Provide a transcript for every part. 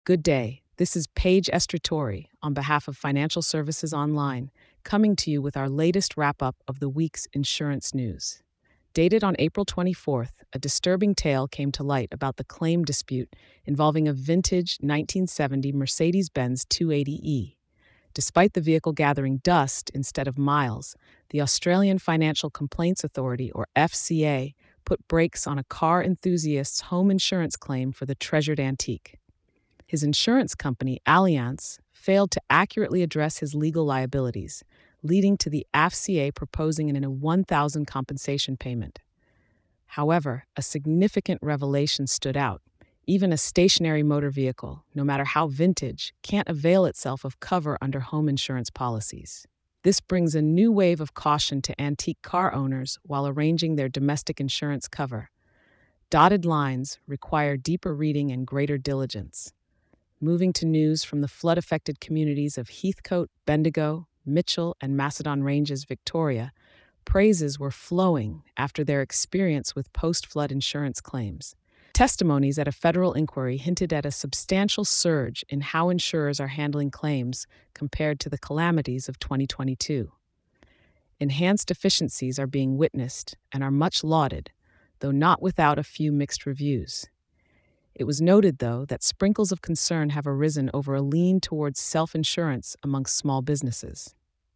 Good day. This is Paige Estratori on behalf of Financial Services Online, coming to you with our latest wrap up of the week's insurance news. Dated on April 24th, a disturbing tale came to light about the claim dispute involving a vintage 1970 Mercedes Benz 280E. Despite the vehicle gathering dust instead of miles, the Australian Financial Complaints Authority, or FCA, put brakes on a car enthusiast's home insurance claim for the treasured antique. His insurance company, Allianz, failed to accurately address his legal liabilities, leading to the FCA proposing a $1,000 compensation payment. However, a significant revelation stood out. Even a stationary motor vehicle, no matter how vintage, can't avail itself of cover under home insurance policies. This brings a new wave of caution to antique car owners while arranging their domestic insurance cover. Dotted lines require deeper reading and greater diligence. Moving to news from the flood-affected communities of Heathcote, Bendigo, Mitchell, and Macedon Ranges, Victoria, praises were flowing after their experience with post-flood insurance claims. Testimonies at a federal inquiry hinted at a substantial surge in how insurers are handling claims compared to the calamities of 2022. Enhanced efficiencies are being witnessed and are much lauded, though not without a few mixed reviews. It was noted, though, that sprinkles of concern have arisen over a lean towards self-insurance amongst small businesses.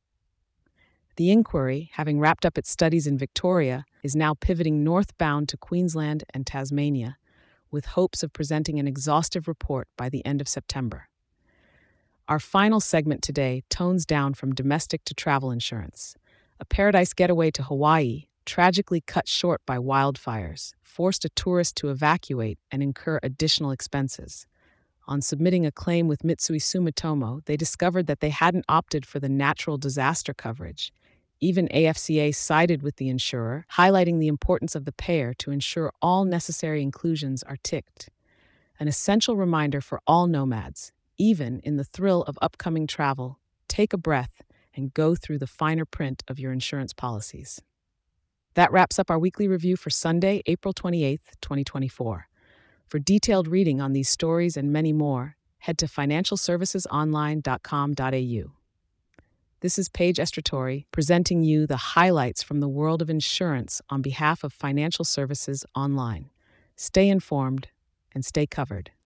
The inquiry, having wrapped up its studies in Victoria, is now pivoting northbound to Queensland and Tasmania, with hopes of presenting an exhaustive report by the end of September. Our final segment today tones down from domestic to travel insurance. A paradise getaway to Hawaii, tragically cut short by wildfires, forced a tourist to evacuate and incur additional expenses. On submitting a claim with Mitsui Sumitomo, they discovered that they hadn't opted for the natural disaster coverage. Even AFCA sided with the insurer, highlighting the importance of the payer to ensure all necessary inclusions are ticked. An essential reminder for all nomads, even in the thrill of upcoming travel, take a breath and go through the finer print of your insurance policies. That wraps up our weekly review for Sunday, April 28th, 2024. For detailed reading on these stories and many more, head to financialservicesonline.com.au. This is Paige Estratori presenting you the highlights from the world of insurance on behalf of Financial Services Online. Stay informed and stay covered.